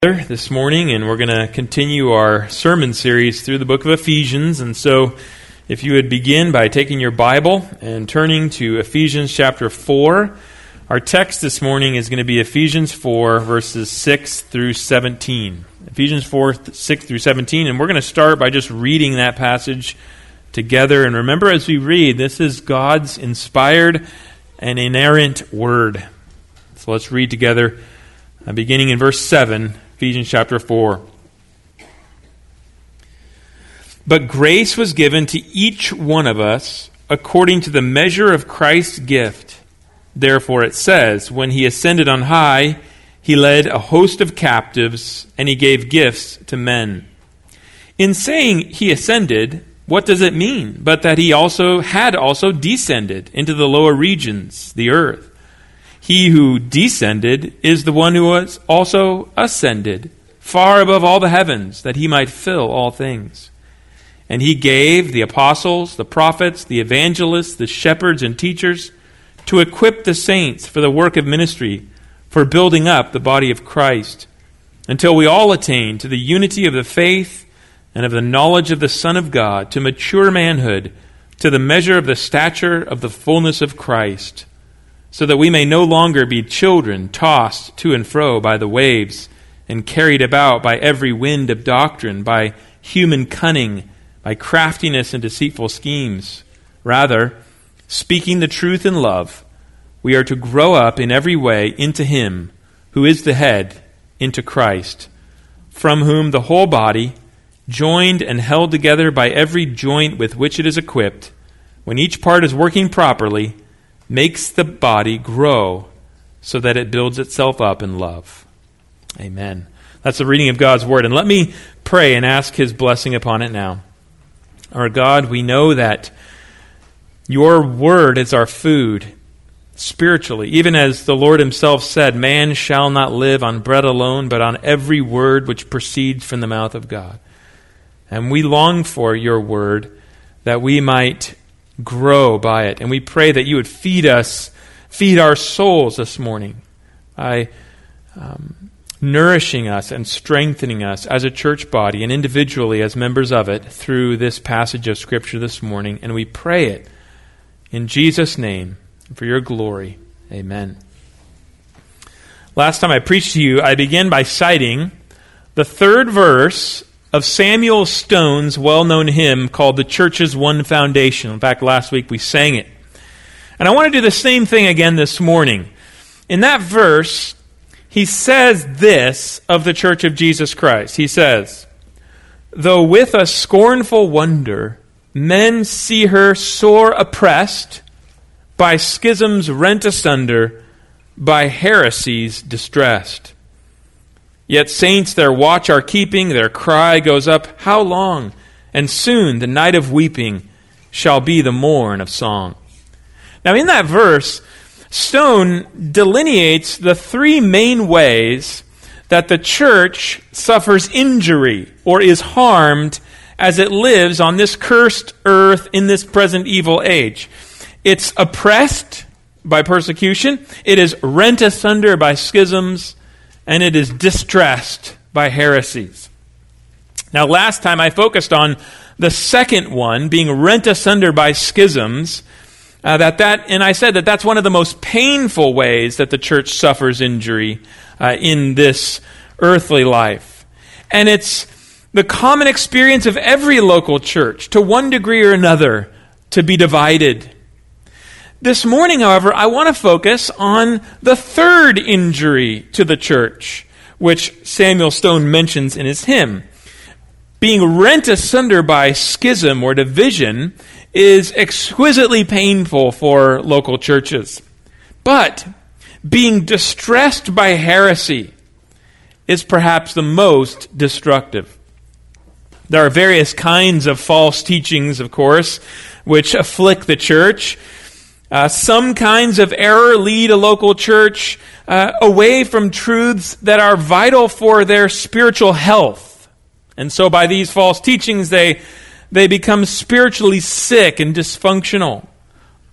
This morning, and we're going to continue our sermon series through the book of Ephesians. And so if you would begin by taking your Bible and turning to Ephesians chapter 4. Our text this morning is going to be Ephesians 4 verses 6 through 17. Ephesians 4, 6 through 17, and we're going to start by just reading that passage together. And remember, as we read, this is God's inspired and inerrant word. So let's read together, beginning in verse 7, Ephesians chapter 4. But grace was given to each one of us according to the measure of Christ's gift. Therefore it says, when he ascended on high, he led a host of captives, and he gave gifts to men. In saying he ascended, what does it mean? But that he had also descended into the lower regions, the earth. He who descended is the one who was also ascended, far above all the heavens, that he might fill all things. And he gave the apostles, the prophets, the evangelists, the shepherds and teachers to equip the saints for the work of ministry, for building up the body of Christ, until we all attain to the unity of the faith and of the knowledge of the Son of God, to mature manhood, to the measure of the stature of the fullness of Christ, so that we may no longer be children tossed to and fro by the waves and carried about by every wind of doctrine, by human cunning, by craftiness and deceitful schemes. Rather, speaking the truth in love, we are to grow up in every way into Him who is the head, into Christ, from whom the whole body, joined and held together by every joint with which it is equipped, when each part is working properly, makes the body grow so that it builds itself up in love. Amen. That's the reading of God's Word. And let me pray and ask His blessing upon it now. Our God, we know that Your Word is our food spiritually. Even as the Lord Himself said, man shall not live on bread alone, but on every word which proceeds from the mouth of God. And we long for Your Word that we might grow by it. And we pray that You would feed our souls this morning by nourishing us and strengthening us as a church body and individually as members of it through this passage of Scripture this morning. And we pray it in Jesus' name and for Your glory. Amen. Last time I preached to you, I began by citing the third verse of Samuel Stone's well-known hymn called The Church's One Foundation. In fact, last week we sang it. And I want to do the same thing again this morning. In that verse, he says this of the Church of Jesus Christ. He says, though with a scornful wonder men see her sore oppressed, by schisms rent asunder, by heresies distressed. Yet saints their watch are keeping, their cry goes up, how long? And soon the night of weeping shall be the morn of song. Now in that verse, Stone delineates the three main ways that the church suffers injury or is harmed as it lives on this cursed earth in this present evil age. It's oppressed by persecution, it is rent asunder by schisms, and it is distressed by heresies. Now, last time I focused on the second one, being rent asunder by schisms, and I said that that's one of the most painful ways that the church suffers injury in this earthly life. And it's the common experience of every local church, to one degree or another, to be divided. This morning, however, I want to focus on the third injury to the church, which Samuel Stone mentions in his hymn. Being rent asunder by schism or division is exquisitely painful for local churches. But being distressed by heresy is perhaps the most destructive. There are various kinds of false teachings, of course, which afflict the church. Some kinds of error lead a local church away from truths that are vital for their spiritual health. And so by these false teachings, they become spiritually sick and dysfunctional.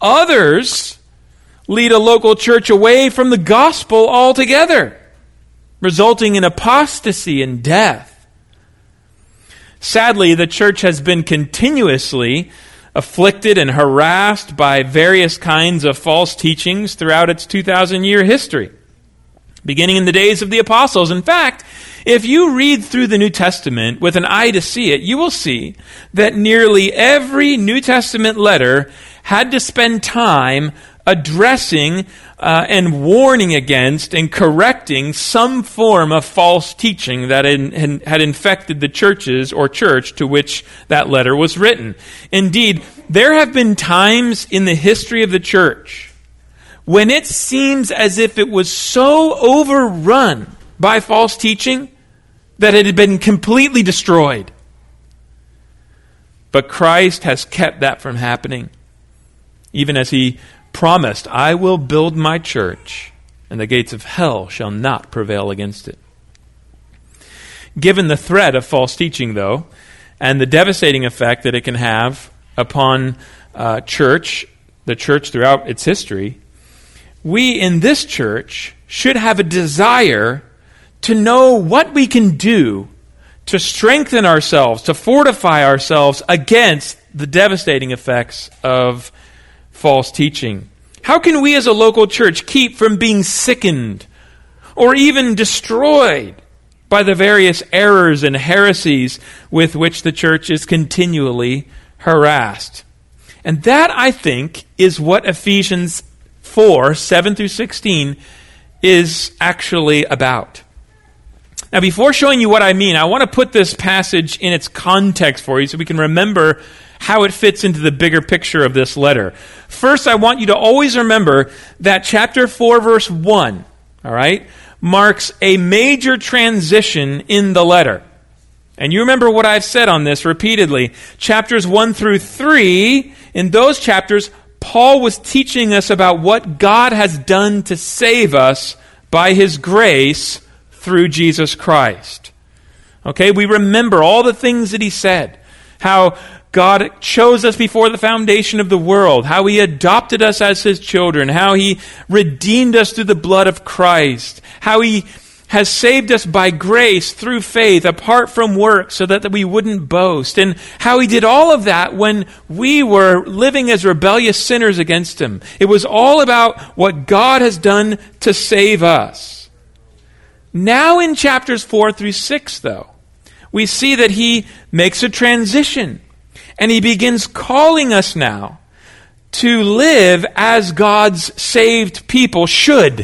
Others lead a local church away from the gospel altogether. resulting in apostasy and death. Sadly, the church has been continuously afflicted and harassed by various kinds of false teachings throughout its 2,000-year history, beginning in the days of the apostles. In fact, if you read through the New Testament with an eye to see it, you will see that nearly every New Testament letter had to spend time addressing and warning against and correcting some form of false teaching that had infected the churches or church to which that letter was written. Indeed, there have been times in the history of the church when it seems as if it was so overrun by false teaching that it had been completely destroyed. But Christ has kept that from happening, even as he promised, "I will build my church, and the gates of hell shall not prevail against it." Given the threat of false teaching, though, and the devastating effect that it can have upon the church throughout its history, we in this church should have a desire to know what we can do to strengthen ourselves, to fortify ourselves against the devastating effects of false teaching. How can we as a local church keep from being sickened or even destroyed by the various errors and heresies with which the church is continually harassed? And that, I think, is what Ephesians 4, 7 through 16 is actually about. Now, before showing you what I mean, I want to put this passage in its context for you so we can remember how it fits into the bigger picture of this letter. First, I want you to always remember that chapter 4, verse 1, all right, marks a major transition in the letter. And you remember what I've said on this repeatedly. Chapters 1 through 3, in those chapters, Paul was teaching us about what God has done to save us by his grace through Jesus Christ. Okay, we remember all the things that he said. How God chose us before the foundation of the world. How he adopted us as his children. How he redeemed us through the blood of Christ. How he has saved us by grace through faith, apart from works, so that we wouldn't boast. And how he did all of that when we were living as rebellious sinners against him. It was all about what God has done to save us. Now in chapters 4 through 6, though, we see that he makes a transition. And he begins calling us now to live as God's saved people should.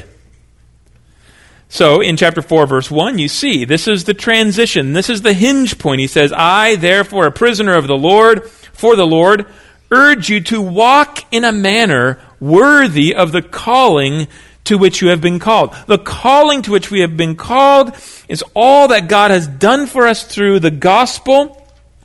So in chapter 4, verse 1, you see, this is the transition. This is the hinge point. He says, "I, therefore, a prisoner of the Lord, for the Lord, urge you to walk in a manner worthy of the calling to which you have been called." The calling to which we have been called is all that God has done for us through the gospel.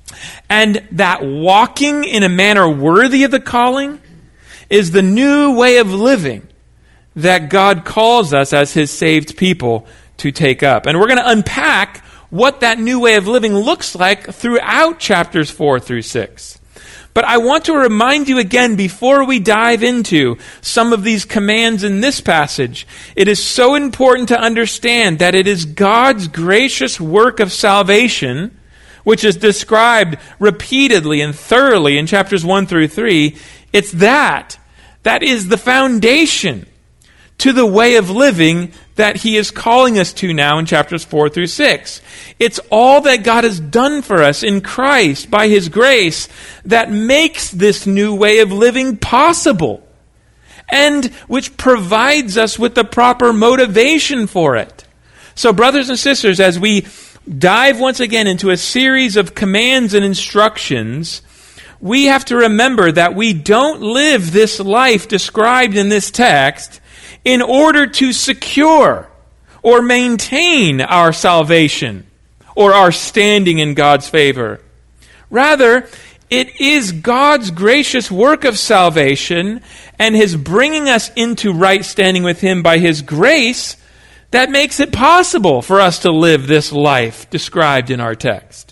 And that walking in a manner worthy of the calling is the new way of living that God calls us as his saved people to take up. And we're going to unpack what that new way of living looks like throughout chapters 4 through 6. But I want to remind you again, before we dive into some of these commands in this passage, it is so important to understand that it is God's gracious work of salvation, which is described repeatedly and thoroughly in chapters 1 through 3. It's that is the foundation to the way of living that he is calling us to now in chapters 4 through 6. It's all that God has done for us in Christ by his grace that makes this new way of living possible, and which provides us with the proper motivation for it. So, brothers and sisters, as we dive once again into a series of commands and instructions, we have to remember that we don't live this life described in this text in order to secure or maintain our salvation or our standing in God's favor. Rather, it is God's gracious work of salvation and his bringing us into right standing with him by his grace that makes it possible for us to live this life described in our text.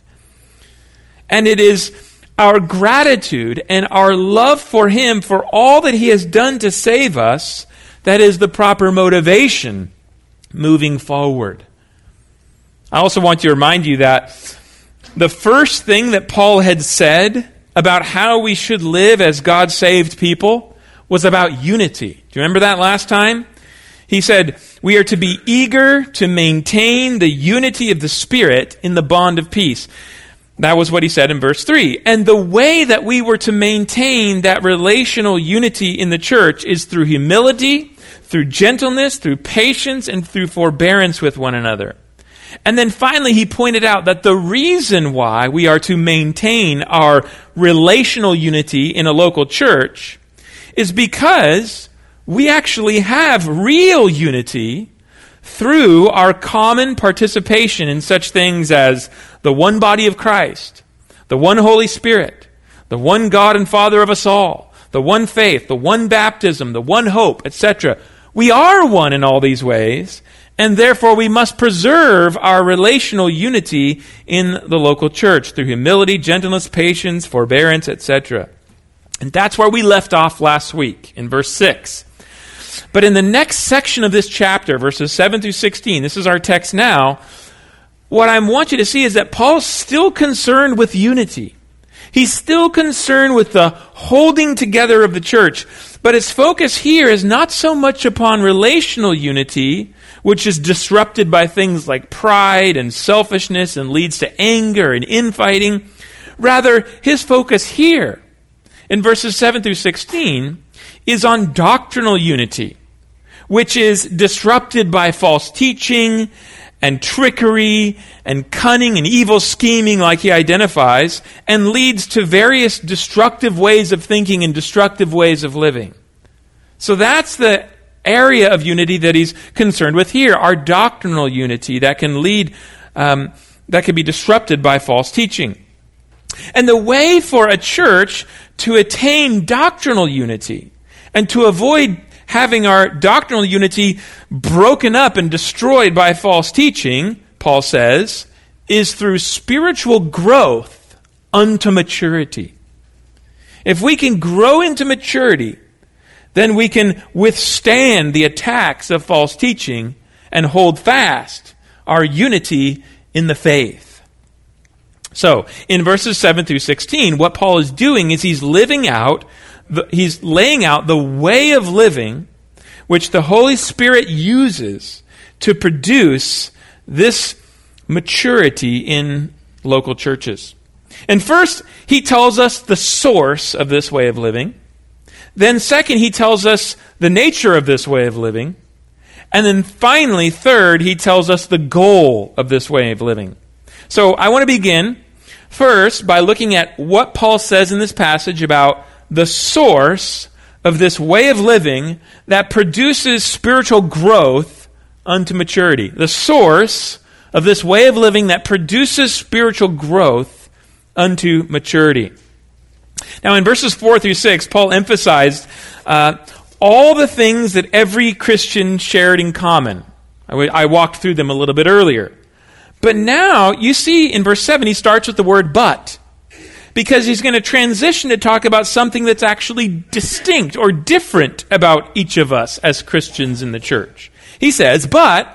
And it is our gratitude and our love for him for all that he has done to save us that is the proper motivation moving forward. I also want to remind you that the first thing that Paul had said about how we should live as God-saved people was about unity. Do you remember that last time? He said, we are to be eager to maintain the unity of the Spirit in the bond of peace. That was what he said in verse 3. And the way that we were to maintain that relational unity in the church is through humility, through gentleness, through patience, and through forbearance with one another. And then finally, he pointed out that the reason why we are to maintain our relational unity in a local church is because we actually have real unity through our common participation in such things as the one body of Christ, the one Holy Spirit, the one God and Father of us all, the one faith, the one baptism, the one hope, etc. We are one in all these ways, and therefore we must preserve our relational unity in the local church through humility, gentleness, patience, forbearance, etc. And that's where we left off last week in verse 6. But in the next section of this chapter, verses 7 through 16, this is our text now, what I want you to see is that Paul's still concerned with unity. He's still concerned with the holding together of the church. But his focus here is not so much upon relational unity, which is disrupted by things like pride and selfishness and leads to anger and infighting. Rather, his focus here in verses 7 through 16 is on doctrinal unity, which is disrupted by false teaching and trickery and cunning and evil scheming like he identifies, and leads to various destructive ways of thinking and destructive ways of living. So that's the area of unity that he's concerned with here, our doctrinal unity that can lead, that can be disrupted by false teaching. And the way for a church to attain doctrinal unity and to avoid having our doctrinal unity broken up and destroyed by false teaching, Paul says, is through spiritual growth unto maturity. If we can grow into maturity, then we can withstand the attacks of false teaching and hold fast our unity in the faith. So, in verses 7 through 16, what Paul is doing is he's laying out the way of living which the Holy Spirit uses to produce this maturity in local churches. And first, he tells us the source of this way of living. Then second, he tells us the nature of this way of living. And then finally, third, he tells us the goal of this way of living. So I want to begin first by looking at what Paul says in this passage about the source of this way of living that produces spiritual growth unto maturity. The source of this way of living that produces spiritual growth unto maturity. Now in verses 4 through 6, Paul emphasized all the things that every Christian shared in common. I walked through them a little bit earlier. But now, you see in verse 7, he starts with the word but. Because he's going to transition to talk about something that's actually distinct or different about each of us as Christians in the church. He says, but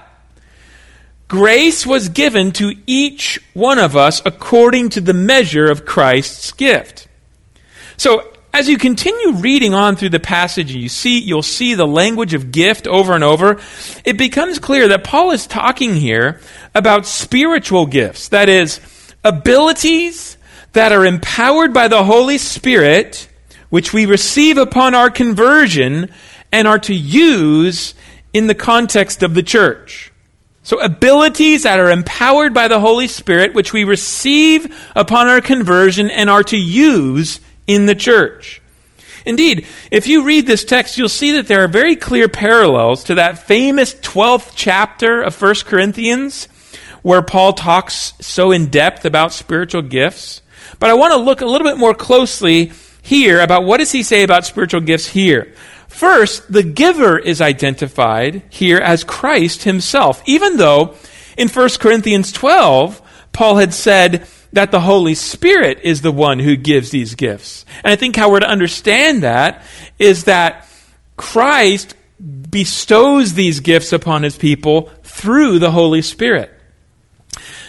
grace was given to each one of us according to the measure of Christ's gift. So, as you continue reading on through the passage, and you'll see the language of gift over and over, it becomes clear that Paul is talking here about spiritual gifts. That is, abilities that are empowered by the Holy Spirit, which we receive upon our conversion and are to use in the context of the church. So abilities that are empowered by the Holy Spirit, which we receive upon our conversion and are to use in the church. Indeed, if you read this text, you'll see that there are very clear parallels to that famous 12th chapter of 1 Corinthians, where Paul talks so in depth about spiritual gifts. But I want to look a little bit more closely here about what does he say about spiritual gifts here. First, the giver is identified here as Christ himself, even though in 1 Corinthians 12, Paul had said that the Holy Spirit is the one who gives these gifts. And I think how we're to understand that is that Christ bestows these gifts upon his people through the Holy Spirit.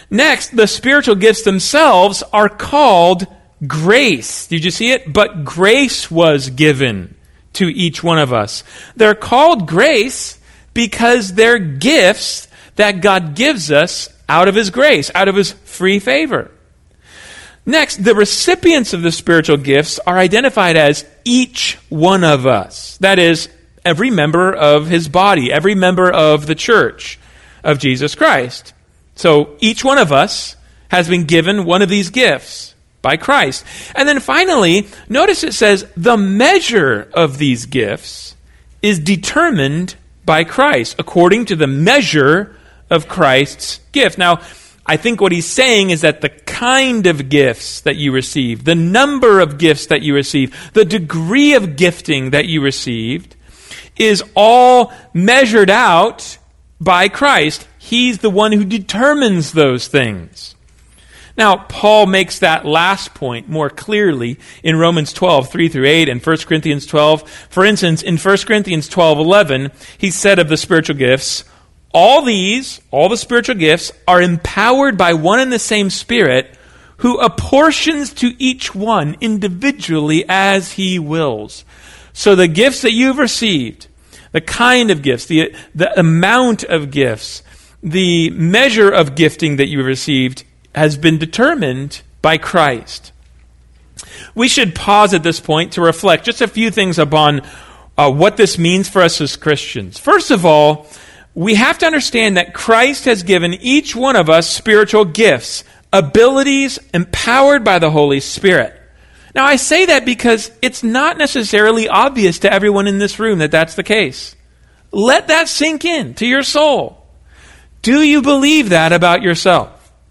Next, the spiritual gifts themselves are called grace. Did you see it? But grace was given to each one of us. They're called grace because they're gifts that God gives us out of His grace, out of His free favor. Next, the recipients of the spiritual gifts are identified as each one of us. That is, every member of His body, every member of the church of Jesus Christ. So each one of us has been given one of these gifts by Christ. And then finally, notice it says the measure of these gifts is determined by Christ, according to the measure of Christ's gift. Now, I think what he's saying is that the kind of gifts that you receive, the number of gifts that you receive, the degree of gifting that you received is all measured out by Christ. He's the one who determines those things. Now, Paul makes that last point more clearly in Romans 12, 3 through 8, and 1 Corinthians 12. For instance, in 1 Corinthians 12, 11, he said of the spiritual gifts, all the spiritual gifts are empowered by one and the same Spirit, who apportions to each one individually as He wills. So the gifts that you've received, the kind of gifts, the amount of gifts, the measure of gifting that you've received has been determined by Christ. We should pause at this point to reflect just a few things upon what this means for us as Christians. First of all, we have to understand that Christ has given each one of us spiritual gifts, abilities empowered by the Holy Spirit. Now, I say that because it's not necessarily obvious to everyone in this room that that's the case. Let that sink in to your soul. Do you believe that about yourself?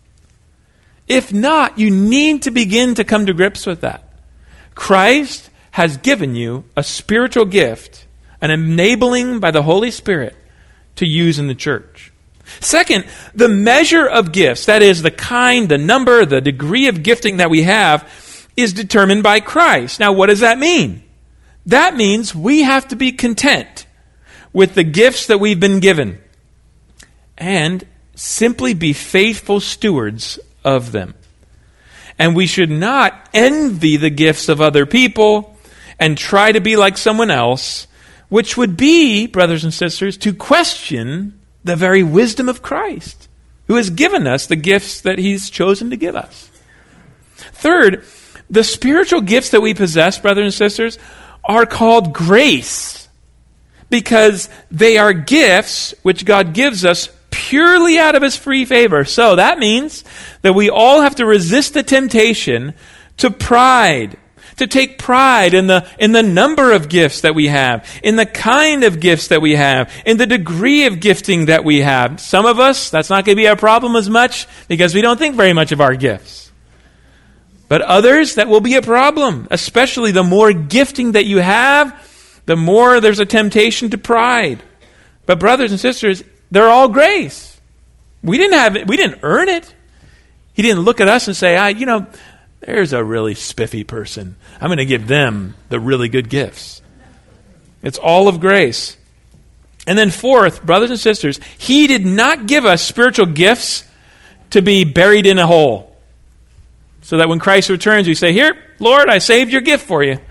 If not, you need to begin to come to grips with that. Christ has given you a spiritual gift, an enabling by the Holy Spirit to use in the church. Second, the measure of gifts, that is the kind, the number, the degree of gifting that we have, is determined by Christ. Now, what does that mean? That means we have to be content with the gifts that we've been given and simply be faithful stewards of them. And we should not envy the gifts of other people and try to be like someone else, which would be, brothers and sisters, to question the very wisdom of Christ, who has given us the gifts that He's chosen to give us. Third, the spiritual gifts that we possess, brothers and sisters, are called grace because they are gifts which God gives us purely out of His free favor. So that means that we all have to resist the temptation to pride, to take pride in the number of gifts that we have, in the kind of gifts that we have, in the degree of gifting that we have. Some of us, that's not going to be a problem as much because we don't think very much of our gifts. But others, that will be a problem, especially the more gifting that you have, the more there's a temptation to pride. But brothers and sisters, they're all grace. We didn't earn it. He didn't look at us and say, there's a really spiffy person. I'm going to give them the really good gifts. It's all of grace. And then fourth, brothers and sisters, He did not give us spiritual gifts to be buried in a hole. So that when Christ returns, we say, here, Lord, I saved your gift for you.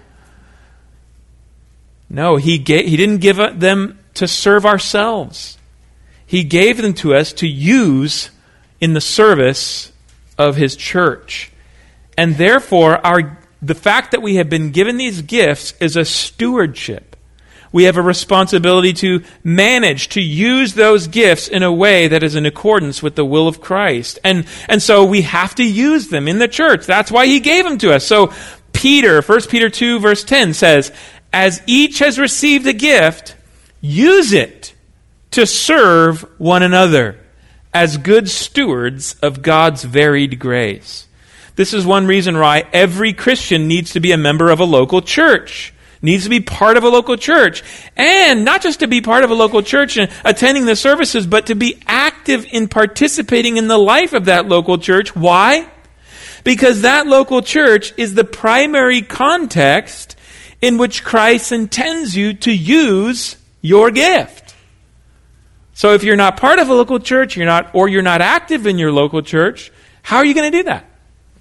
No, He didn't give them to serve ourselves. He gave them to us to use in the service of His church. And therefore, the fact that we have been given these gifts is a stewardship. We have a responsibility to manage, to use those gifts in a way that is in accordance with the will of Christ. And so we have to use them in the church. That's why He gave them to us. So 1 Peter 2 verse 10 says, as each has received a gift, use it to serve one another as good stewards of God's varied grace. This is one reason why every Christian needs to be a member of a local church, needs to be part of a local church. And not just to be part of a local church and attending the services, but to be active in participating in the life of that local church. Why? Because that local church is the primary context in which Christ intends you to use your gift. So if you're not part of a local church, you're not active in your local church, how are you going to do that?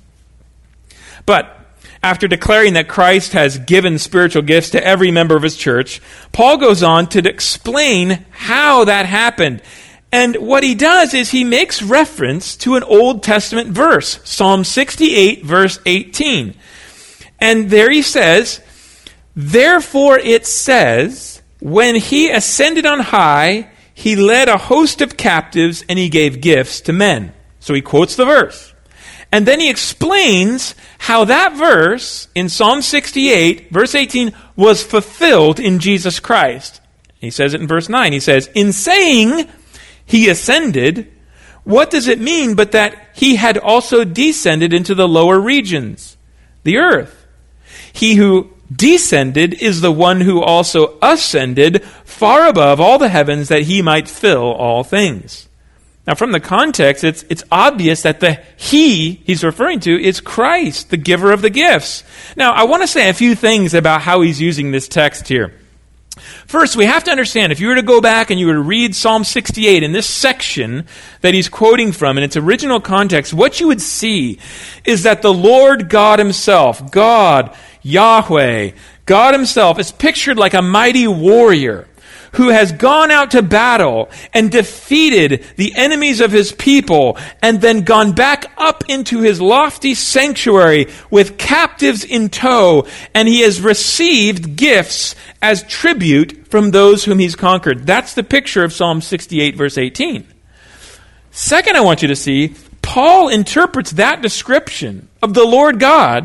But after declaring that Christ has given spiritual gifts to every member of his church, Paul goes on to explain how that happened. And what he does is he makes reference to an Old Testament verse, Psalm 68, verse 18. And there he says, "Therefore it says, when he ascended on high, he led a host of captives and he gave gifts to men." So he quotes the verse. And then he explains how that verse in Psalm 68, verse 18, was fulfilled in Jesus Christ. He says it in verse 9. He says, "In saying he ascended, what does it mean but that he had also descended into the lower regions, the earth? He who descended is the one who also ascended far above all the heavens that he might fill all things." Now, from the context, it's obvious that the he's referring to is Christ, the giver of the gifts. Now, I want to say a few things about how he's using this text here. First, we have to understand, if you were to go back and you were to read Psalm 68 in this section that he's quoting from in its original context, what you would see is that the Lord God himself, God, Yahweh, God himself is pictured like a mighty warrior who has gone out to battle and defeated the enemies of his people and then gone back up into his lofty sanctuary with captives in tow, and he has received gifts as tribute from those whom he's conquered. That's the picture of Psalm 68, verse 18. Second, I want you to see, Paul interprets that description of the Lord God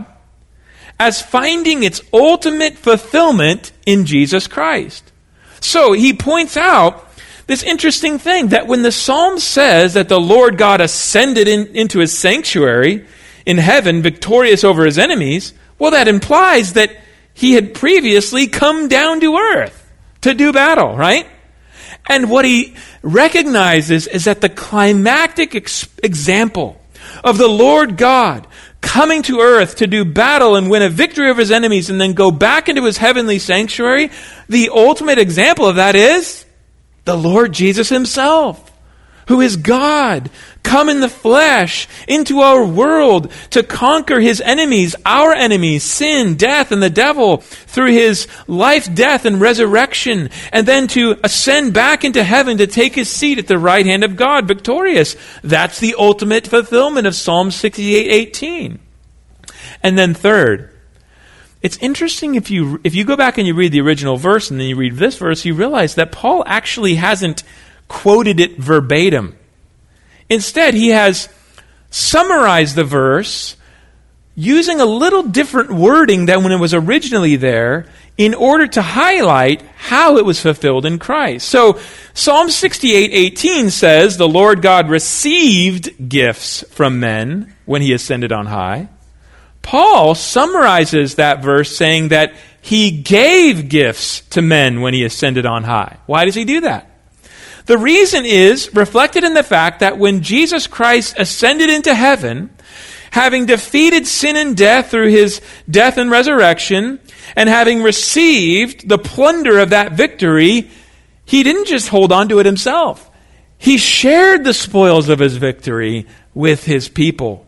as finding its ultimate fulfillment in Jesus Christ. So he points out this interesting thing, that when the Psalm says that the Lord God ascended into his sanctuary in heaven, victorious over his enemies, well, that implies that he had previously come down to earth to do battle, right? And what he recognizes is that the climactic example of the Lord God coming to earth to do battle and win a victory over his enemies and then go back into his heavenly sanctuary, the ultimate example of that is the Lord Jesus himself, who is God, come in the flesh into our world to conquer his enemies, our enemies, sin, death, and the devil, through his life, death, and resurrection, and then to ascend back into heaven to take his seat at the right hand of God, victorious. That's the ultimate fulfillment of Psalm 68:18. And then third, it's interesting if you go back and you read the original verse and then you read this verse, you realize that Paul actually hasn't quoted it verbatim. Instead, he has summarized the verse using a little different wording than when it was originally there in order to highlight how it was fulfilled in Christ. So Psalm 68:18 says, "The Lord God received gifts from men when he ascended on high." Paul summarizes that verse saying that he gave gifts to men when he ascended on high. Why does he do that? The reason is reflected in the fact that when Jesus Christ ascended into heaven, having defeated sin and death through his death and resurrection, and having received the plunder of that victory, he didn't just hold on to it himself. He shared the spoils of his victory with his people.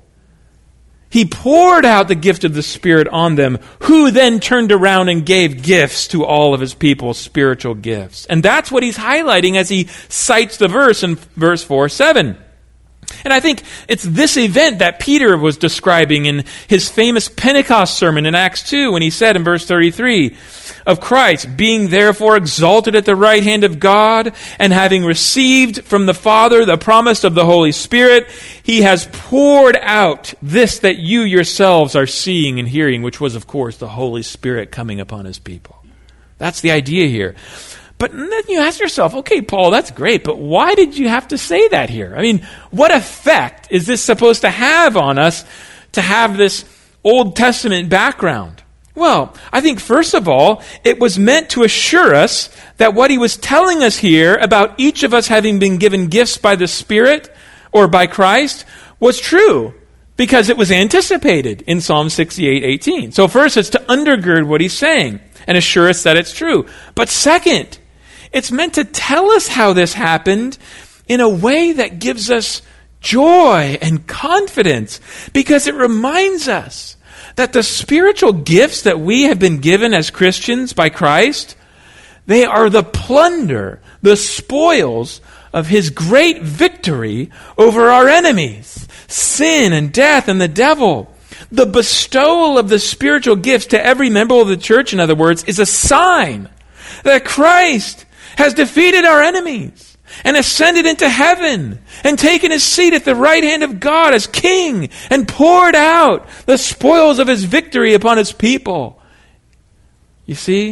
He poured out the gift of the Spirit on them, who then turned around and gave gifts to all of his people, spiritual gifts. And that's what he's highlighting as he cites the verse in verse 4:7. And I think it's this event that Peter was describing in his famous Pentecost sermon in Acts 2, when he said in verse 33, "Of Christ, being therefore exalted at the right hand of God, and having received from the Father the promise of the Holy Spirit, he has poured out this that you yourselves are seeing and hearing," which was, of course, the Holy Spirit coming upon his people. That's the idea here. But then you ask yourself, okay, Paul, that's great, but why did you have to say that here? I mean, what effect is this supposed to have on us to have this Old Testament background? Well, I think first of all, it was meant to assure us that what he was telling us here about each of us having been given gifts by the Spirit or by Christ was true, because it was anticipated in Psalm 68:18. So first, it's to undergird what he's saying and assure us that it's true. But second, it's meant to tell us how this happened in a way that gives us joy and confidence, because it reminds us that the spiritual gifts that we have been given as Christians by Christ, they are the plunder, the spoils of His great victory over our enemies, sin and death and the devil. The bestowal of the spiritual gifts to every member of the church, in other words, is a sign that Christ has defeated our enemies and ascended into heaven and taken His seat at the right hand of God as King and poured out the spoils of His victory upon His people. You see,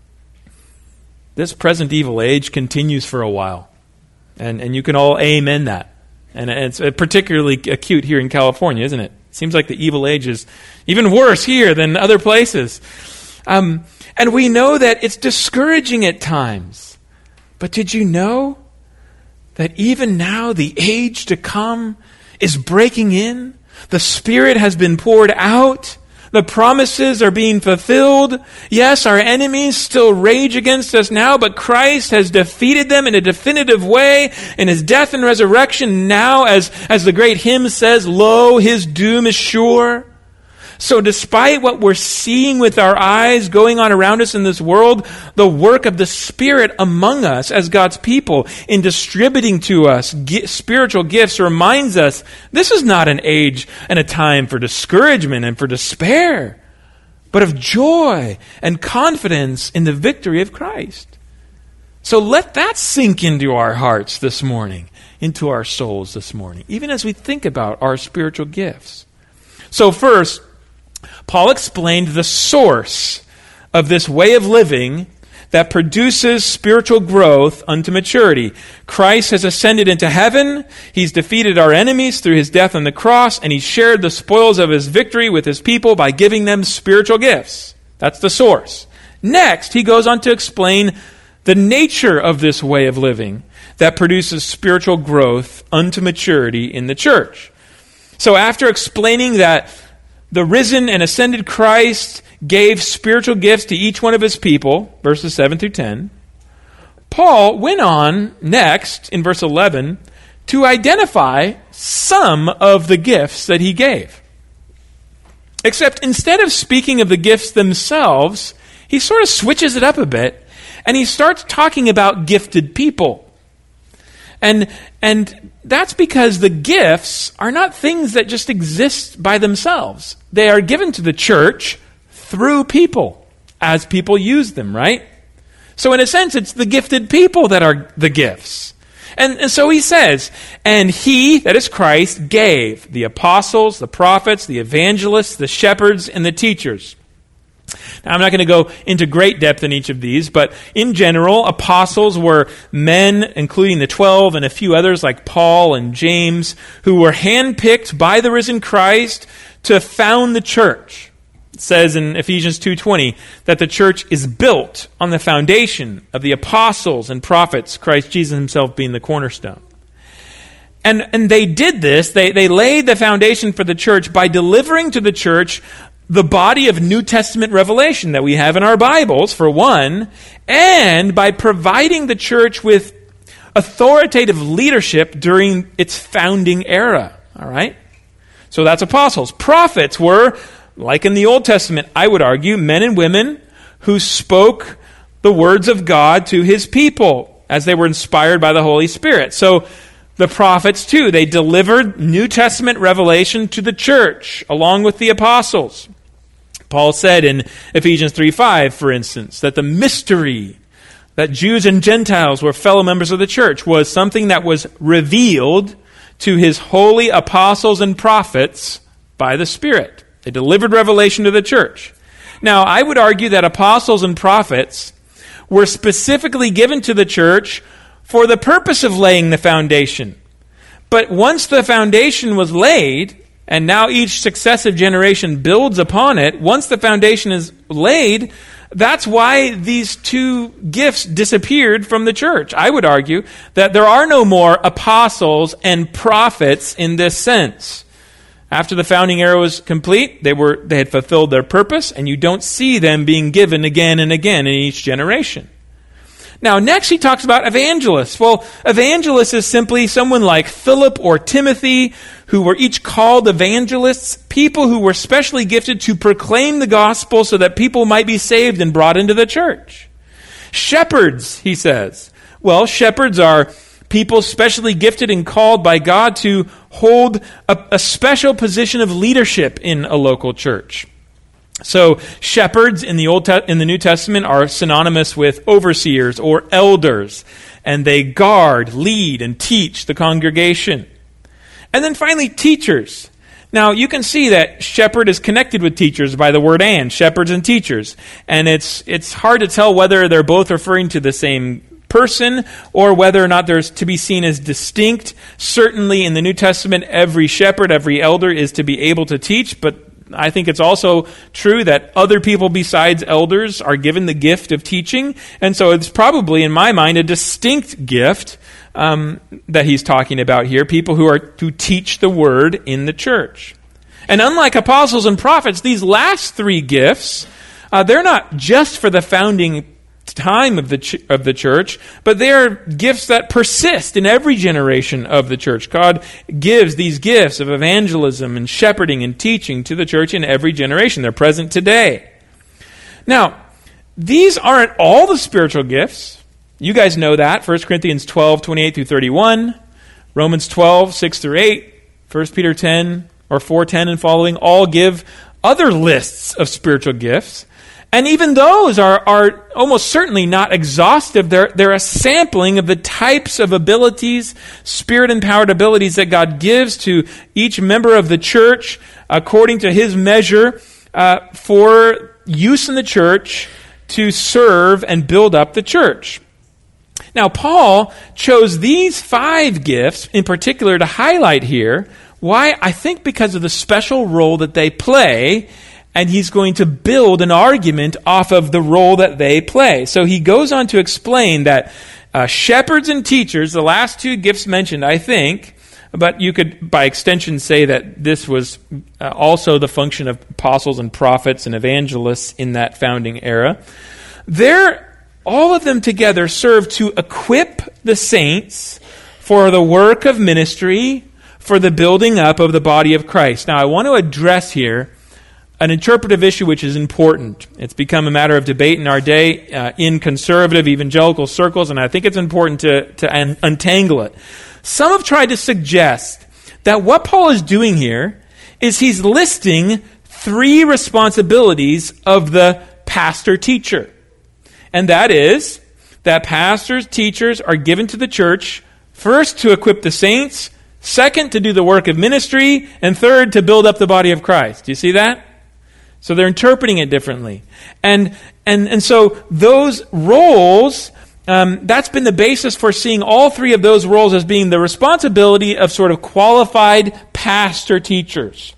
this present evil age continues for a while. And you can all amen that. And it's particularly acute here in California, isn't it? It seems like the evil age is even worse here than other places. And we know that it's discouraging at times. But did you know that even now the age to come is breaking in? The Spirit has been poured out. The promises are being fulfilled. Yes, our enemies still rage against us now, but Christ has defeated them in a definitive way in His death and resurrection. Now, as the great hymn says, lo, His doom is sure. So despite what we're seeing with our eyes going on around us in this world, the work of the Spirit among us as God's people in distributing to us spiritual gifts reminds us this is not an age and a time for discouragement and for despair, but of joy and confidence in the victory of Christ. So let that sink into our hearts this morning, into our souls this morning, even as we think about our spiritual gifts. So first, Paul explained the source of this way of living that produces spiritual growth unto maturity. Christ has ascended into heaven. He's defeated our enemies through His death on the cross, and He shared the spoils of His victory with His people by giving them spiritual gifts. That's the source. Next, he goes on to explain the nature of this way of living that produces spiritual growth unto maturity in the church. So after explaining that the risen and ascended Christ gave spiritual gifts to each one of His people, verses 7 through 10, Paul went on next, in verse 11, to identify some of the gifts that He gave. Except instead of speaking of the gifts themselves, he sort of switches it up a bit, and he starts talking about gifted people. And that's because the gifts are not things that just exist by themselves. They are given to the church through people, as people use them, right? So in a sense, it's the gifted people that are the gifts. And so he says, and He, that is Christ, gave the apostles, the prophets, the evangelists, the shepherds, and the teachers. Now, I'm not going to go into great depth in each of these, but in general, apostles were men, including the 12 and a few others like Paul and James, who were handpicked by the risen Christ to found the church. It says in Ephesians 2:20 that the church is built on the foundation of the apostles and prophets, Christ Jesus Himself being the cornerstone. And they did this, they laid the foundation for the church by delivering to the church the body of New Testament revelation that we have in our Bibles, for one, and by providing the church with authoritative leadership during its founding era. All right? So that's apostles. Prophets were, like in the Old Testament, I would argue, men and women who spoke the words of God to His people as they were inspired by the Holy Spirit. So the prophets, too, they delivered New Testament revelation to the church, along with the apostles. Paul said in Ephesians 3:5, for instance, that the mystery that Jews and Gentiles were fellow members of the church was something that was revealed to His holy apostles and prophets by the Spirit. They delivered revelation to the church. Now, I would argue that apostles and prophets were specifically given to the church for the purpose of laying the foundation. But once the foundation was laid, and now each successive generation builds upon it, once the foundation is laid, that's why these two gifts disappeared from the church. I would argue that there are no more apostles and prophets in this sense. After the founding era was complete, they had fulfilled their purpose, and you don't see them being given again and again in each generation. Now, next he talks about evangelists. Well, evangelist is simply someone like Philip or Timothy, who were each called evangelists, people who were specially gifted to proclaim the gospel so that people might be saved and brought into the church. Shepherds, he says. Well, shepherds are people specially gifted and called by God to hold a special position of leadership in a local church. So shepherds in the New Testament are synonymous with overseers or elders, and they guard, lead, and teach the congregation. And then finally, teachers. Now, you can see that shepherd is connected with teachers by the word and, shepherds and teachers. And it's hard to tell whether they're both referring to the same person or whether or not they're to be seen as distinct. Certainly in the New Testament, every shepherd, every elder is to be able to teach, but I think it's also true that other people besides elders are given the gift of teaching. And so it's probably, in my mind, a distinct gift that he's talking about here, people who are to teach the word in the church. And unlike apostles and prophets, these last three gifts, they're not just for the founding time of the church, but they are gifts that persist in every generation of the church. God gives these gifts of evangelism and shepherding and teaching to the church in every generation. They're present today. Now, these aren't all the spiritual gifts. You guys know that. 1 Corinthians 12, 28 through 31, Romans 12, 6 through 8, 1 Peter 10, or 4:10 and following, all give other lists of spiritual gifts. And even those are almost certainly not exhaustive. They're a sampling of the types of abilities, Spirit-empowered abilities that God gives to each member of the church according to His measure for use in the church to serve and build up the church. Now, Paul chose these 5 gifts in particular to highlight here. Why? I think because of the special role that they play, and he's going to build an argument off of the role that they play. So he goes on to explain that shepherds and teachers, the last 2 gifts mentioned, I think, but you could by extension say that this was also the function of apostles and prophets and evangelists in that founding era. All of them together serve to equip the saints for the work of ministry, for the building up of the body of Christ. Now, I want to address here an interpretive issue which is important. It's become a matter of debate in our day in conservative evangelical circles, and I think it's important to untangle it. Some have tried to suggest that what Paul is doing here is he's listing 3 responsibilities of the pastor-teacher. And that is that pastors, teachers are given to the church, first to equip the saints, second to do the work of ministry, and third to build up the body of Christ. Do you see that? So they're interpreting it differently. And so those roles, that's been the basis for seeing all 3 of those roles as being the responsibility of sort of qualified pastor teachers.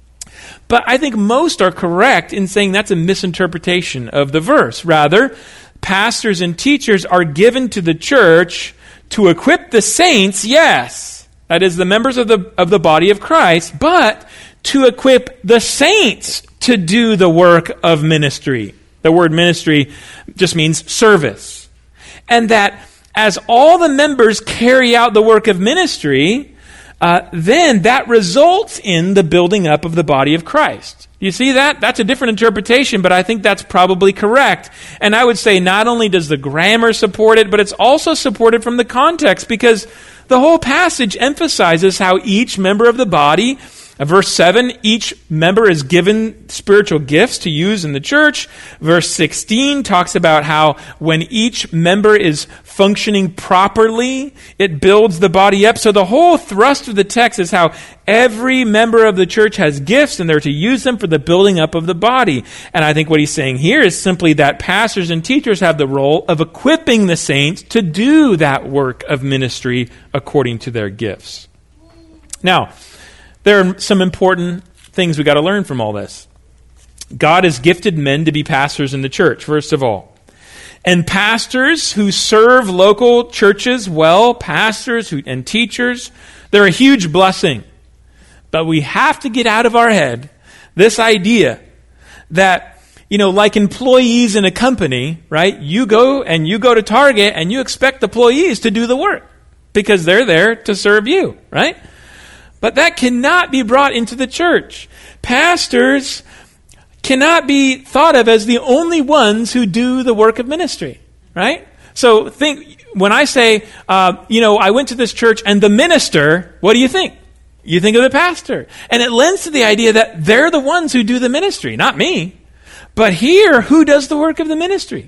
But I think most are correct in saying that's a misinterpretation of the verse. Rather, pastors and teachers are given to the church to equip the saints, yes, that is the members of the body of Christ, but to equip the saints to do the work of ministry. The word ministry just means service. And that as all the members carry out the work of ministry, then that results in the building up of the body of Christ. You see that? That's a different interpretation, but I think that's probably correct. And I would say not only does the grammar support it, but it's also supported from the context, because the whole passage emphasizes how each member of the body, verse 7, each member is given spiritual gifts to use in the church. Verse 16 talks about how when each member is functioning properly, it builds the body up. So the whole thrust of the text is how every member of the church has gifts and they're to use them for the building up of the body. And I think what he's saying here is simply that pastors and teachers have the role of equipping the saints to do that work of ministry according to their gifts. Now, there are some important things we got to learn from all this. God has gifted men to be pastors in the church, first of all. And pastors who serve local churches well, pastors and teachers, they're a huge blessing. But we have to get out of our head this idea that, like employees in a company, right? You go to Target and you expect employees to do the work because they're there to serve you, right? But that cannot be brought into the church. Pastors cannot be thought of as the only ones who do the work of ministry, right? So when I say, I went to this church and the minister, what do you think? You think of the pastor. And it lends to the idea that they're the ones who do the ministry, not me. But here, who does the work of the ministry?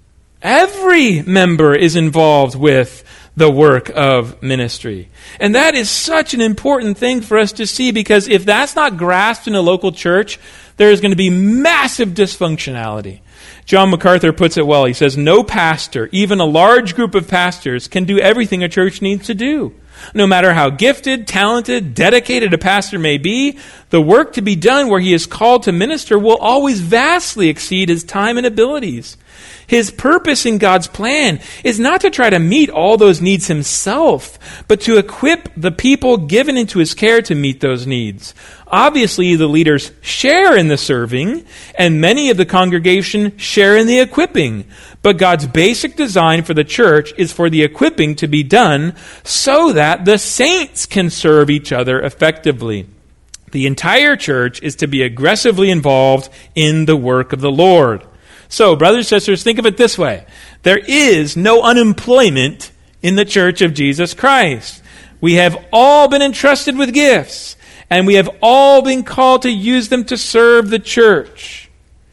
Every member is involved with the work of ministry. And that is such an important thing for us to see, because if that's not grasped in a local church, there is going to be massive dysfunctionality. John MacArthur puts it well. He says, no pastor, even a large group of pastors, can do everything a church needs to do. No matter how gifted, talented, dedicated a pastor may be, the work to be done where he is called to minister will always vastly exceed his time and abilities. His purpose in God's plan is not to try to meet all those needs himself, but to equip the people given into his care to meet those needs. Obviously, the leaders share in the serving, and many of the congregation share in the equipping. But God's basic design for the church is for the equipping to be done so that the saints can serve each other effectively. The entire church is to be aggressively involved in the work of the Lord. So, brothers and sisters, think of it this way. There is no unemployment in the church of Jesus Christ. We have all been entrusted with gifts, and we have all been called to use them to serve the church.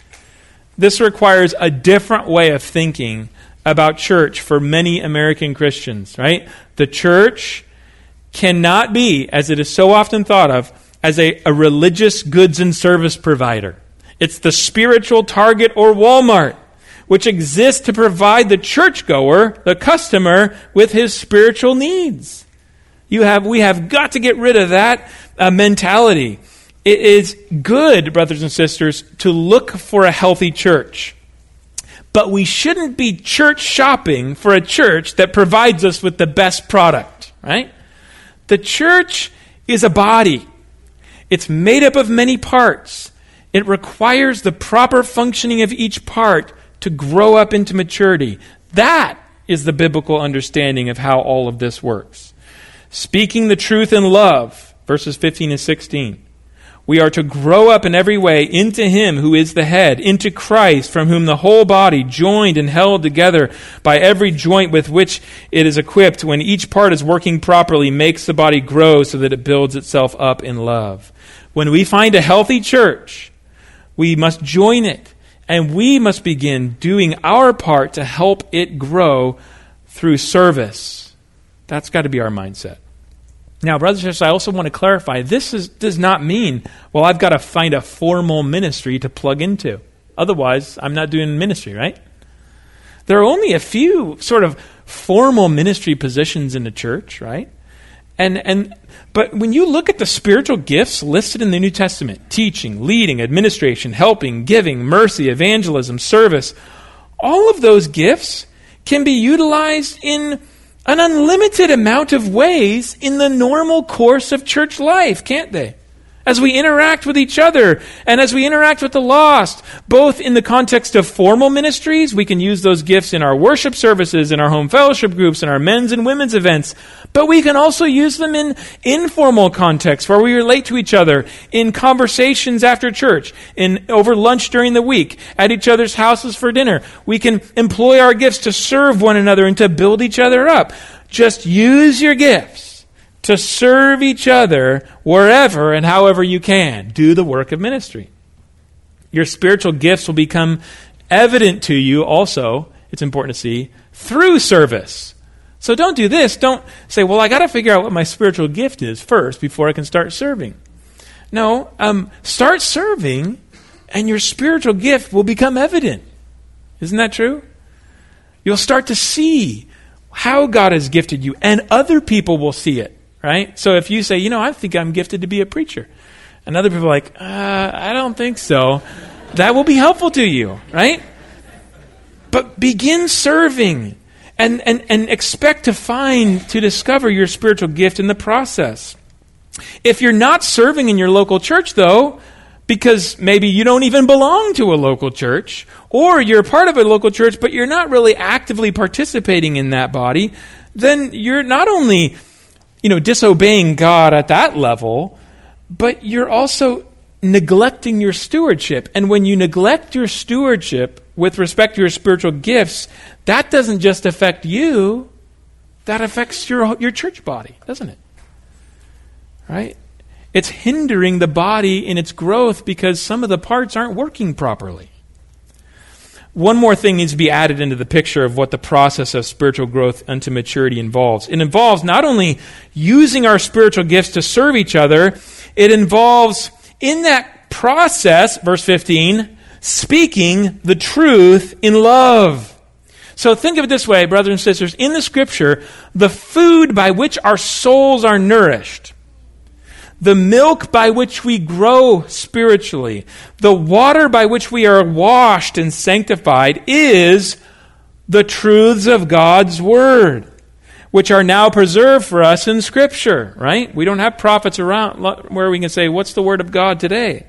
This requires a different way of thinking about church for many American Christians, right? The church cannot be, as it is so often thought of, as a religious goods and service provider. It's the spiritual Target or Walmart, which exists to provide the churchgoer, the customer, with his spiritual needs. We have got to get rid of that mentality. It is good, brothers and sisters, to look for a healthy church. But we shouldn't be church shopping for a church that provides us with the best product, right? The church is a body. It's made up of many parts. It requires the proper functioning of each part to grow up into maturity. That is the biblical understanding of how all of this works. Speaking the truth in love, verses 15 and 16. We are to grow up in every way into Him who is the head, into Christ, from whom the whole body, joined and held together by every joint with which it is equipped, when each part is working properly, makes the body grow so that it builds itself up in love. When we find a healthy church, we must join it, and we must begin doing our part to help it grow through service. That's got to be our mindset. Now, brothers and sisters, I also want to clarify, this does not mean, well, I've got to find a formal ministry to plug into. Otherwise, I'm not doing ministry, right? There are only a few sort of formal ministry positions in the church, right? But when you look at the spiritual gifts listed in the New Testament, teaching, leading, administration, helping, giving, mercy, evangelism, service, all of those gifts can be utilized in an unlimited amount of ways in the normal course of church life, can't they? As we interact with each other and as we interact with the lost, both in the context of formal ministries, we can use those gifts in our worship services, in our home fellowship groups, in our men's and women's events, but we can also use them in informal contexts where we relate to each other, in conversations after church, over lunch during the week, at each other's houses for dinner. We can employ our gifts to serve one another and to build each other up. Just use your gifts to serve each other wherever and however you can. Do the work of ministry. Your spiritual gifts will become evident to you also, it's important to see, through service. So don't do this. Don't say, well, I got to figure out what my spiritual gift is first before I can start serving. No, start serving and your spiritual gift will become evident. Isn't that true? You'll start to see how God has gifted you, and other people will see it. Right? So if you say, I think I'm gifted to be a preacher, and other people are like, I don't think so, that will be helpful to you, right? But begin serving and expect to discover your spiritual gift in the process. If you're not serving in your local church, though, because maybe you don't even belong to a local church, or you're part of a local church, but you're not really actively participating in that body, then you're not only, disobeying God at that level, but you're also neglecting your stewardship. And when you neglect your stewardship with respect to your spiritual gifts, that doesn't just affect you, that affects your church body, doesn't it? Right? It's hindering the body in its growth because some of the parts aren't working properly. One more thing needs to be added into the picture of what the process of spiritual growth unto maturity involves. It involves not only using our spiritual gifts to serve each other, it involves, in that process, verse 15, speaking the truth in love. So think of it this way, brothers and sisters. In the Scripture, the food by which our souls are nourished, the milk by which we grow spiritually, the water by which we are washed and sanctified is the truths of God's Word, which are now preserved for us in Scripture, right? We don't have prophets around where we can say, what's the Word of God today?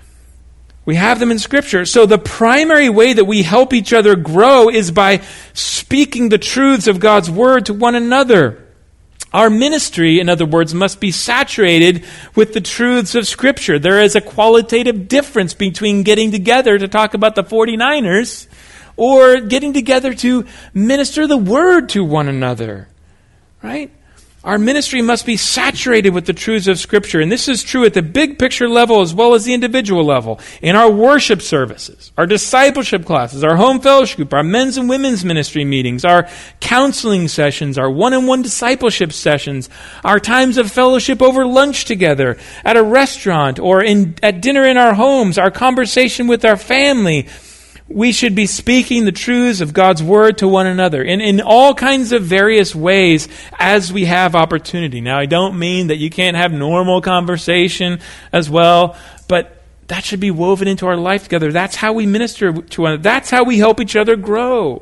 We have them in Scripture. So the primary way that we help each other grow is by speaking the truths of God's Word to one another. Our ministry, in other words, must be saturated with the truths of Scripture. There is a qualitative difference between getting together to talk about the 49ers or getting together to minister the Word to one another, right? Our ministry must be saturated with the truths of Scripture. And this is true at the big picture level as well as the individual level. In our worship services, our discipleship classes, our home fellowship group, our men's and women's ministry meetings, our counseling sessions, our one-on-one discipleship sessions, our times of fellowship over lunch together, at a restaurant or at dinner in our homes, our conversation with our family. We should be speaking the truths of God's Word to one another in all kinds of various ways as we have opportunity. Now, I don't mean that you can't have normal conversation as well, but that should be woven into our life together. That's how we minister to one another. That's how we help each other grow.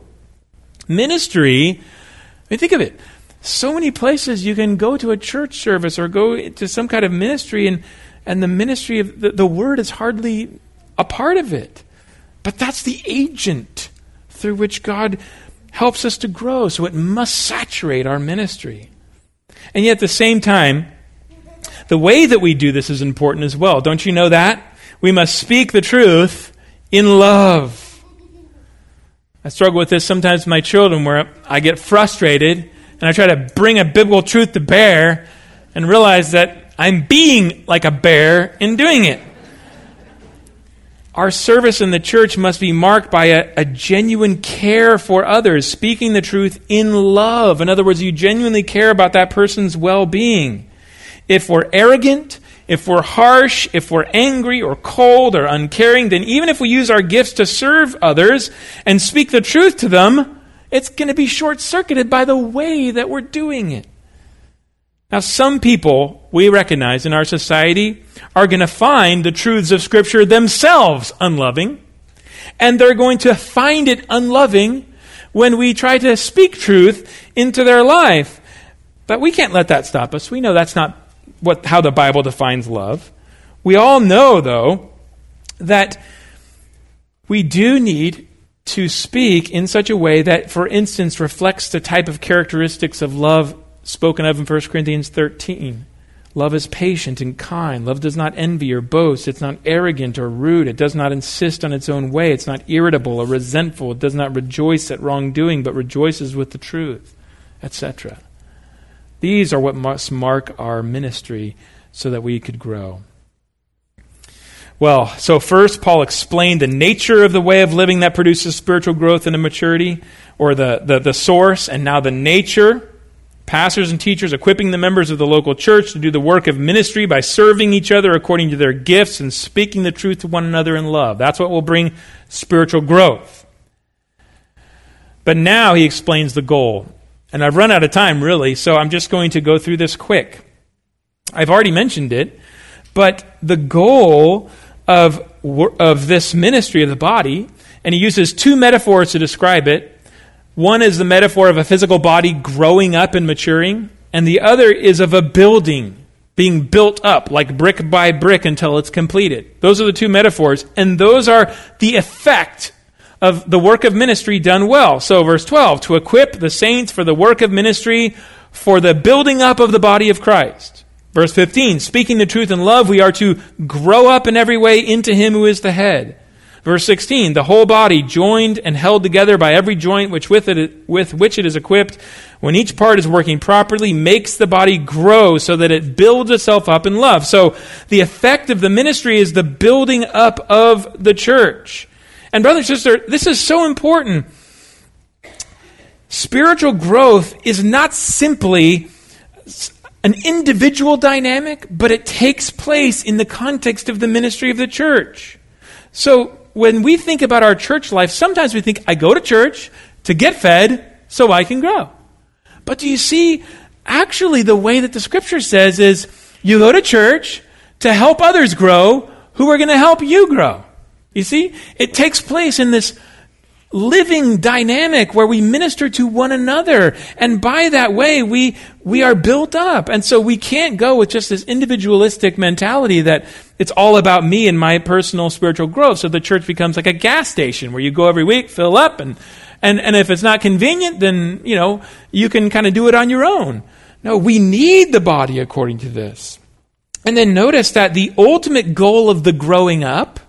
Ministry, think of it. So many places you can go to a church service or go to some kind of ministry, and the ministry of the Word is hardly a part of it. But that's the agent through which God helps us to grow, so it must saturate our ministry. And yet at the same time, the way that we do this is important as well. Don't you know that? We must speak the truth in love. I struggle with this sometimes with my children where I get frustrated and I try to bring a biblical truth to bear and realize that I'm being like a bear in doing it. Our service in the church must be marked by a genuine care for others, speaking the truth in love. In other words, you genuinely care about that person's well-being. If we're arrogant, if we're harsh, if we're angry or cold or uncaring, then even if we use our gifts to serve others and speak the truth to them, it's going to be short-circuited by the way that we're doing it. Now, some people we recognize in our society are going to find the truths of Scripture themselves unloving, and they're going to find it unloving when we try to speak truth into their life. But we can't let that stop us. We know that's not how the Bible defines love. We all know, though, that we do need to speak in such a way that, for instance, reflects the type of characteristics of love spoken of in 1 Corinthians 13. Love is patient and kind. Love does not envy or boast. It's not arrogant or rude. It does not insist on its own way. It's not irritable or resentful. It does not rejoice at wrongdoing, but rejoices with the truth, etc. These are what must mark our ministry so that we could grow. Well, so first, Paul explained the nature of the way of living that produces spiritual growth and maturity, or the source, and now the nature. Pastors and teachers equipping the members of the local church to do the work of ministry by serving each other according to their gifts and speaking the truth to one another in love. That's what will bring spiritual growth. But now he explains the goal. And I've run out of time, really, so I'm just going to go through this quick. I've already mentioned it, but the goal of this ministry of the body, and he uses two metaphors to describe it. One is the metaphor of a physical body growing up and maturing, and the other is of a building being built up like brick by brick until it's completed. Those are the two metaphors, and those are the effect of the work of ministry done well. So verse 12, to equip the saints for the work of ministry for the building up of the body of Christ. Verse 15, speaking the truth in love, we are to grow up in every way into him who is the head. Verse 16, the whole body joined and held together by every joint with which it is equipped, when each part is working properly, makes the body grow so that it builds itself up in love. So the effect of the ministry is the building up of the church. And brothers and sisters, this is so important. Spiritual growth is not simply an individual dynamic, but it takes place in the context of the ministry of the church. So when we think about our church life, sometimes we think, I go to church to get fed so I can grow. But do you see, actually the way that the scripture says is, you go to church to help others grow who are going to help you grow. You see, it takes place in this living dynamic where we minister to one another, and by that way we are built up. And so we can't go with just this individualistic mentality that it's all about me and my personal spiritual growth. So the church becomes like a gas station where you go every week, fill up, and if it's not convenient, then you can kind of do it on your own. No, we need the body according to this. And then notice that the ultimate goal of the growing up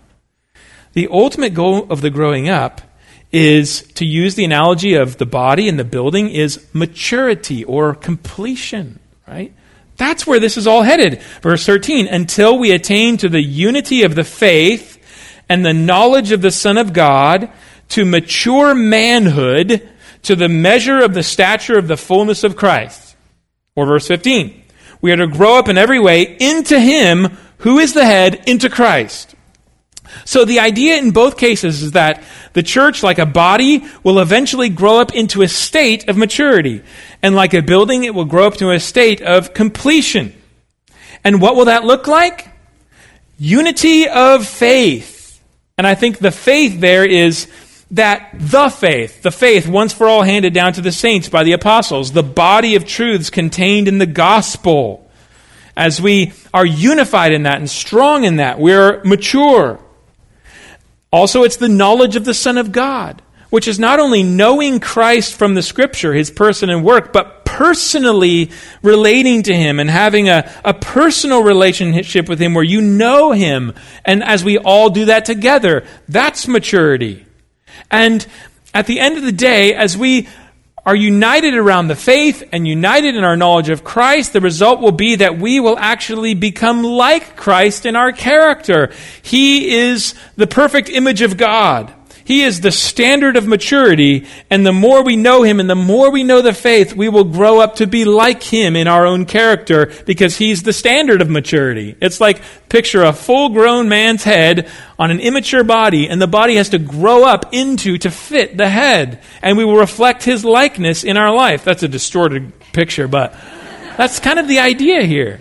is, to use the analogy of the body and the building, is maturity or completion, right? That's where this is all headed. Verse 13, until we attain to the unity of the faith and the knowledge of the Son of God, to mature manhood, to the measure of the stature of the fullness of Christ. Or verse 15, we are to grow up in every way into him who is the head, into Christ. So the idea in both cases is that the church, like a body, will eventually grow up into a state of maturity. And like a building, it will grow up to a state of completion. And what will that look like? Unity of faith. And I think the faith there is that the faith once for all handed down to the saints by the apostles, the body of truths contained in the gospel. As we are unified in that and strong in that, we're mature. Also, it's the knowledge of the Son of God, which is not only knowing Christ from the Scripture, his person and work, but personally relating to him and having a personal relationship with him where you know him. And as we all do that together, that's maturity. And at the end of the day, as we are united around the faith and united in our knowledge of Christ, the result will be that we will actually become like Christ in our character. He is the perfect image of God. He is the standard of maturity, and the more we know him and the more we know the faith, we will grow up to be like him in our own character because he's the standard of maturity. It's like picture a full-grown man's head on an immature body, and the body has to grow up to fit the head, and we will reflect his likeness in our life. That's a distorted picture, but that's kind of the idea here.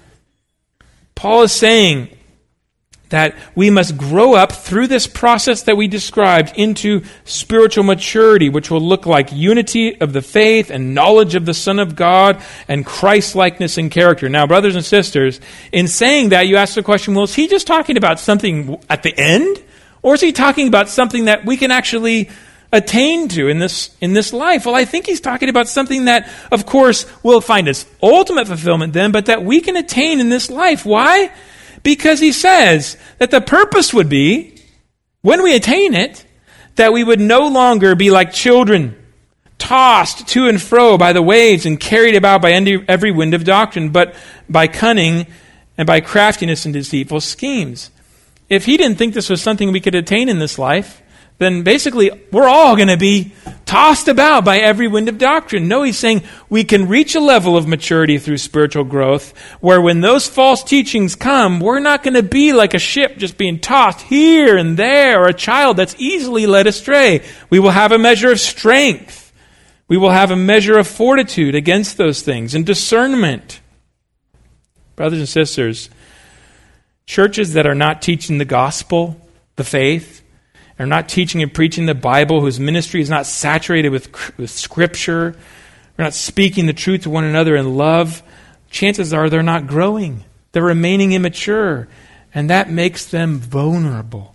Paul is saying that we must grow up through this process that we described into spiritual maturity, which will look like unity of the faith and knowledge of the Son of God and Christ-likeness in character. Now, brothers and sisters, in saying that, you ask the question, well, is he just talking about something at the end? Or is he talking about something that we can actually attain to in this life? Well, I think he's talking about something that, of course, will find its ultimate fulfillment then, but that we can attain in this life. Why? Because he says that the purpose would be, when we attain it, that we would no longer be like children, tossed to and fro by the waves and carried about by every wind of doctrine, but by cunning and by craftiness and deceitful schemes. If he didn't think this was something we could attain in this life, then basically we're all going to be tossed about by every wind of doctrine. No, he's saying we can reach a level of maturity through spiritual growth where when those false teachings come, we're not going to be like a ship just being tossed here and there, or a child that's easily led astray. We will have a measure of strength. We will have a measure of fortitude against those things and discernment. Brothers and sisters, churches that are not teaching the gospel, the faith, are not teaching and preaching the Bible, whose ministry is not saturated with Scripture, are not speaking the truth to one another in love, chances are they're not growing. They're remaining immature, and that makes them vulnerable,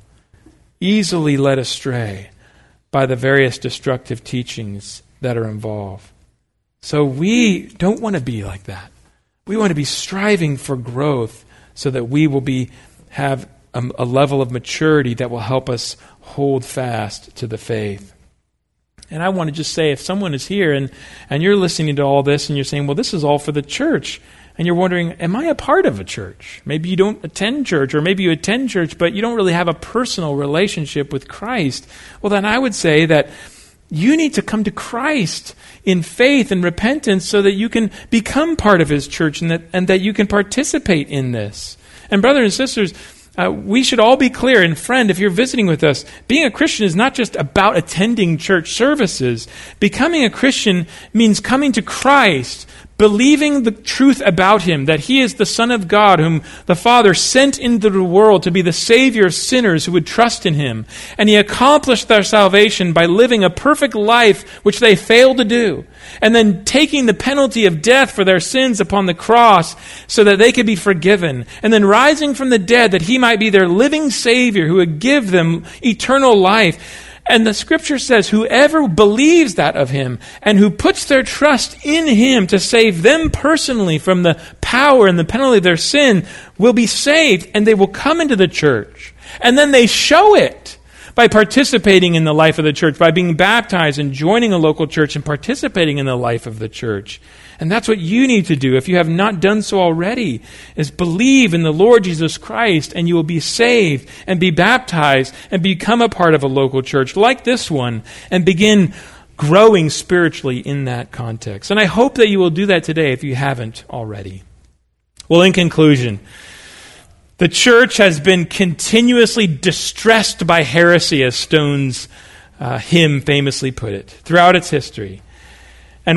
easily led astray by the various destructive teachings that are involved. So we don't want to be like that. We want to be striving for growth so that we will have a level of maturity that will help us hold fast to the faith. And I want to just say, if someone is here and you're listening to all this and you're saying, well, this is all for the church, and you're wondering, am I a part of a church? Maybe you don't attend church, or maybe you attend church, but you don't really have a personal relationship with Christ. Well, then I would say that you need to come to Christ in faith and repentance so that you can become part of His church and that you can participate in this. And brothers and sisters, we should all be clear, and friend, if you're visiting with us, being a Christian is not just about attending church services. Becoming a Christian means coming to Christ, believing the truth about Him, that He is the Son of God, whom the Father sent into the world to be the Savior of sinners who would trust in Him. And He accomplished their salvation by living a perfect life which they failed to do, and then taking the penalty of death for their sins upon the cross so that they could be forgiven, and then rising from the dead that He might be their living Savior who would give them eternal life. And the Scripture says, whoever believes that of Him and who puts their trust in Him to save them personally from the power and the penalty of their sin will be saved, and they will come into the church. And then they show it by participating in the life of the church, by being baptized and joining a local church and participating in the life of the church. And that's what you need to do, if you have not done so already, is believe in the Lord Jesus Christ, and you will be saved and be baptized and become a part of a local church like this one and begin growing spiritually in that context. And I hope that you will do that today if you haven't already. Well, in conclusion, the church has been continuously distressed by heresy, as Stone's hymn famously put it, throughout its history. And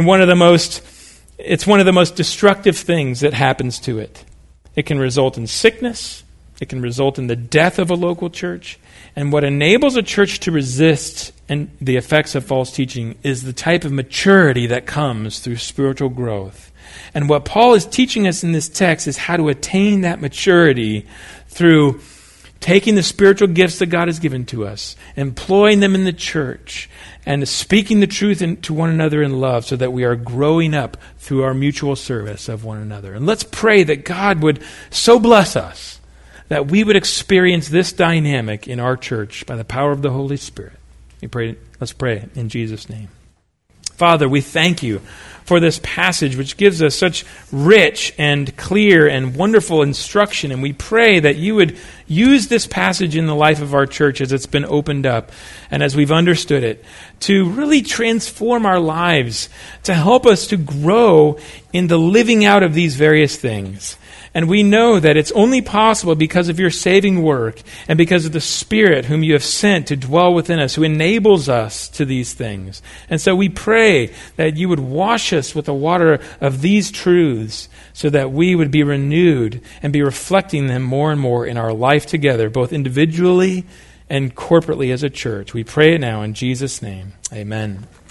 it's one of the most destructive things that happens to it. It can result in sickness. It can result in the death of a local church. And what enables a church to resist the effects of false teaching is the type of maturity that comes through spiritual growth. And what Paul is teaching us in this text is how to attain that maturity through taking the spiritual gifts that God has given to us, employing them in the church, and speaking the truth to one another in love so that we are growing up through our mutual service of one another. And let's pray that God would so bless us that we would experience this dynamic in our church by the power of the Holy Spirit. Let's pray in Jesus' name. Father, we thank You for this passage which gives us such rich and clear and wonderful instruction. And we pray that You would use this passage in the life of our church as it's been opened up and as we've understood it to really transform our lives, to help us to grow in the living out of these various things. And we know that it's only possible because of Your saving work and because of the Spirit whom You have sent to dwell within us, who enables us to these things. And so we pray that You would wash us with the water of these truths so that we would be renewed and be reflecting them more and more in our life together, both individually and corporately as a church. We pray it now in Jesus' name. Amen.